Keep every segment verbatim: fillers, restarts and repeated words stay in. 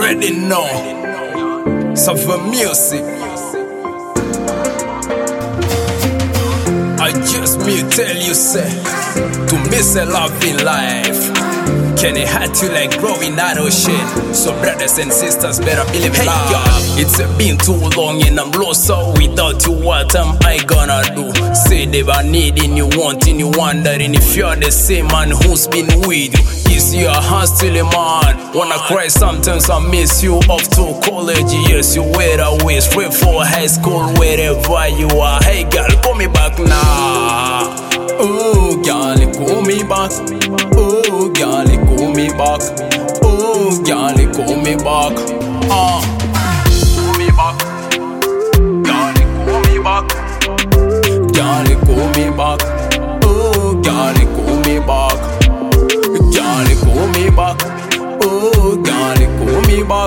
already know. Suffer music. I just me tell you, say, to miss a love in life. Can it hurt you like growing out of shit? So brothers and sisters better believe hey, love. God, it's been too long and I'm lost, so without you what am I gonna do? Say they were needing you, wanting you, wondering if you're the same man who's been with you. Is your heart still a man? Wanna cry sometimes, I miss you off to college. Yes, you were away straight for high school, wherever you are. Hey girl, call me back now. Oh girl, call me back. Oh girl, call me back. Oh girl, call me back. Ah, call me back. Girl, call me back. Girl, call me back. Oh girl, call me back. Girl, call me back. Oh girl, call me back.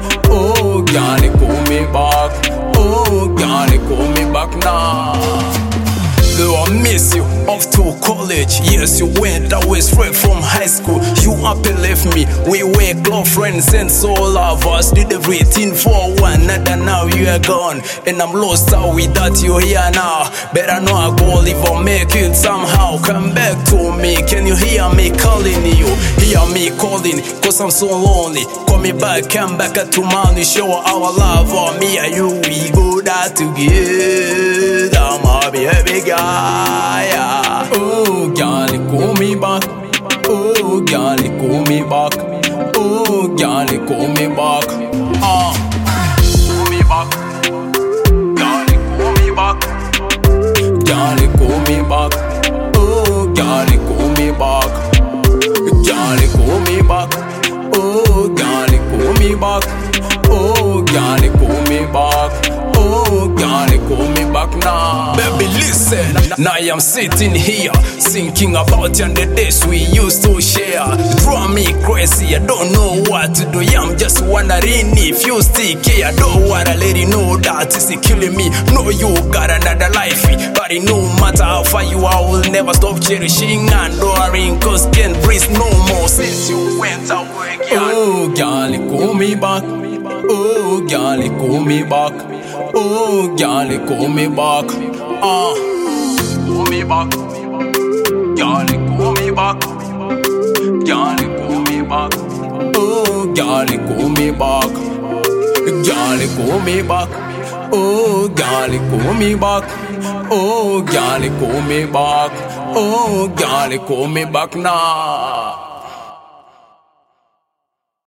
Oh girl, call me back. Oh girl, call me back now. Though I miss you off to college. Yes, you went away straight from high school. You up and left me. We were close friends and so lovers. Did everything for one another. Now you are gone and I'm lost out without you here now. Better know I go live or make it somehow. Come back to me. Can you hear me calling you? Hear me calling, cause I'm so lonely. Call me back, come back to money. Show our love on me and you. We go there together, my baby girl. Yeah. Oh, girl, call me back. Oh, girl, call me back. Oh, girl, call me back. Ah, call me back. Girl, call me back. Girl, call me back. Oh, girl, call me back. Girl, call me back. Oh, girl, call me back. Oh, girl, call me back. Oh, girl, call me back now. Baby, listen. Now I am sitting here thinking about you and the days we used to share. Draw me crazy, I don't know what to do. Yeah, I'm just wondering if you still care. Don't wanna let you know that it's killing me. Know you got another life, but no matter how far you are, I will never stop cherishing and adoring. Cause can't breathe no more since you went away, girl. Oh, girl, call me back. Oh, girl, call me back. Oh, girl, call me back. Ah, call me back. Girl, call me back. Girl, call me back. Oh, girl, call me back. Girl, call me back. Oh, girl, call me back. Oh, girl, call me back. Oh, girl, call me back now.